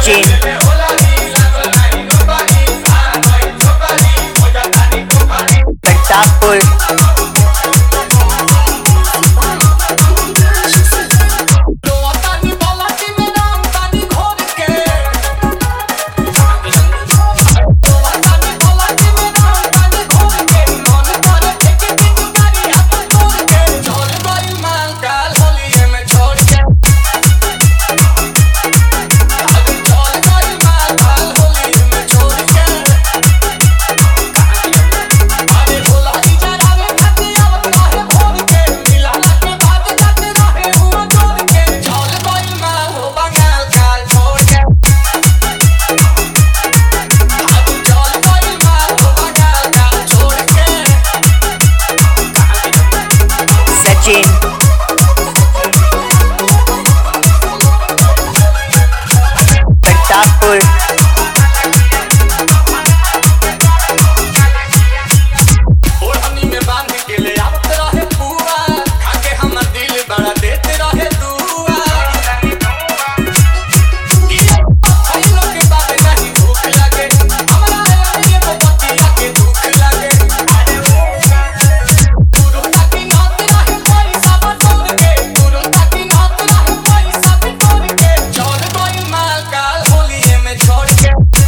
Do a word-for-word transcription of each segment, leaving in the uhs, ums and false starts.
सचिन प्रतापपुर सचिन प्रतापपुर ओढ़नी में बांध के ले आवत रहे पुआ खाके हमर दिल बड़ा देते रहे दुआ आई लोग के बात नहीं भूख लगे हमरा ये बतिया के दुख लगे गुरु ताकी नात रहे पैसा बटोर के गुरु ताकी नात रहे पैसा बटोर के चल गई माल काल होलिए में छोड़ के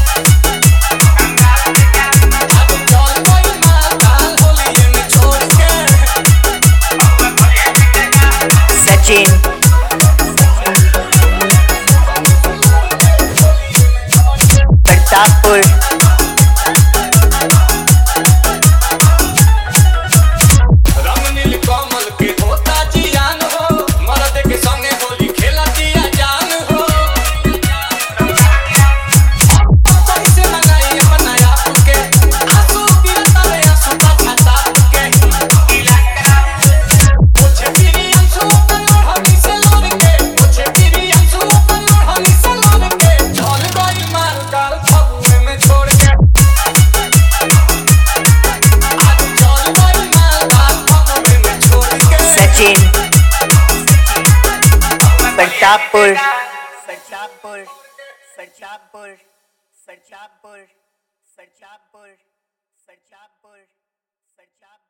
सचिन प्रतापपुर रंग नील कमल के होता जियान हो मर्द के संगे होली खेला दिया जान हो कैसे मनाई अपना आप के आंसू गिरता रे आंसू का छाता के पूछे तेरी आंसू अपन ओढ़नी से लोर के पूछे तेरी आंसू अपन ओढ़नी से लोर के चल गई माल काल फगुए में छोड़ के आज चल गई माल काल फगुए में छोड़ के सचिन प्रतापपुर प्रतापपुर प्रतापपुर प्रतापपुर प्रतापपुर प्रतापपुर प्रतापपुर